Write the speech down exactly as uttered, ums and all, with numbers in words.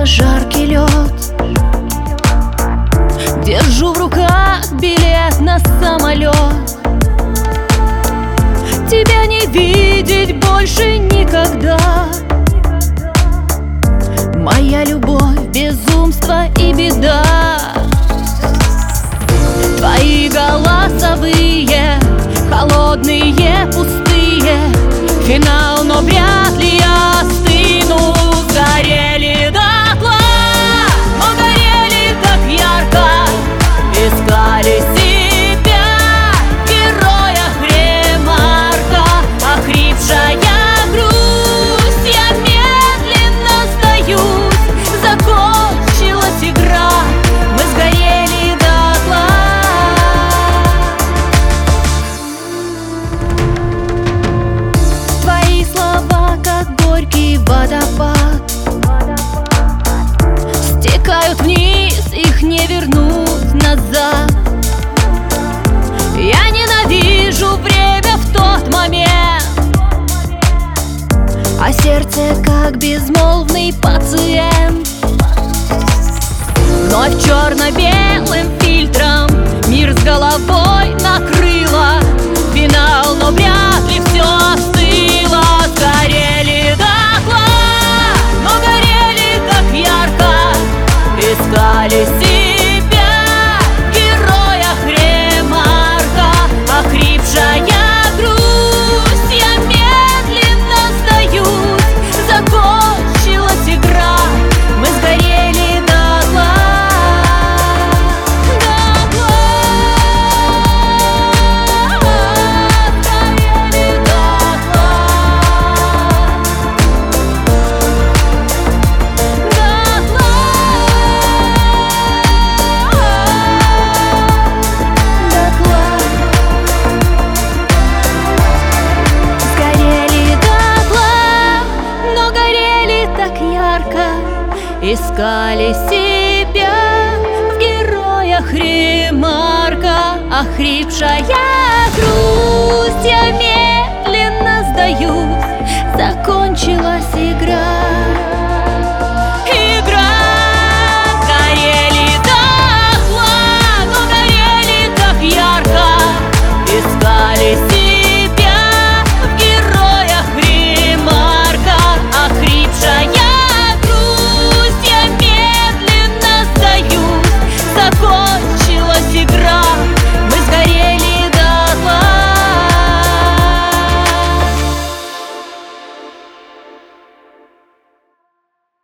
жаркий лед. Держу в руках билет на самолет. Тебя не видеть больше никогда. Моя любовь, безумство и беда. Твои голосовые, холодные, пустые. Финал, но вряд ли я остыну. Горели дотла, но горели так ярко. Искали себя в героях ремарка. Охрипшая грусть, я медленно сдаюсь. Закончилась игра, мы сгорели дотла. Твои слова, как горький водопад, стекают вниз, их не вернуть назад. Я ненавижу время в тот момент, а сердце как безмолвный пациент. Вновь черно-белым фильтром мир с головой накрыло. Финал, но вряд ли все остыло. Сгорели дотла, но горели так ярко. Искали себя в героях ремарка. Охрипшая грусть, я медленно сдаюсь. Закончилась игра, мы сгорели дотла. Дотла. Сгорели дотла. Искали себя в героях ремарка. Охрипшая грусть, я медленно сдаюсь. Закончилась игра.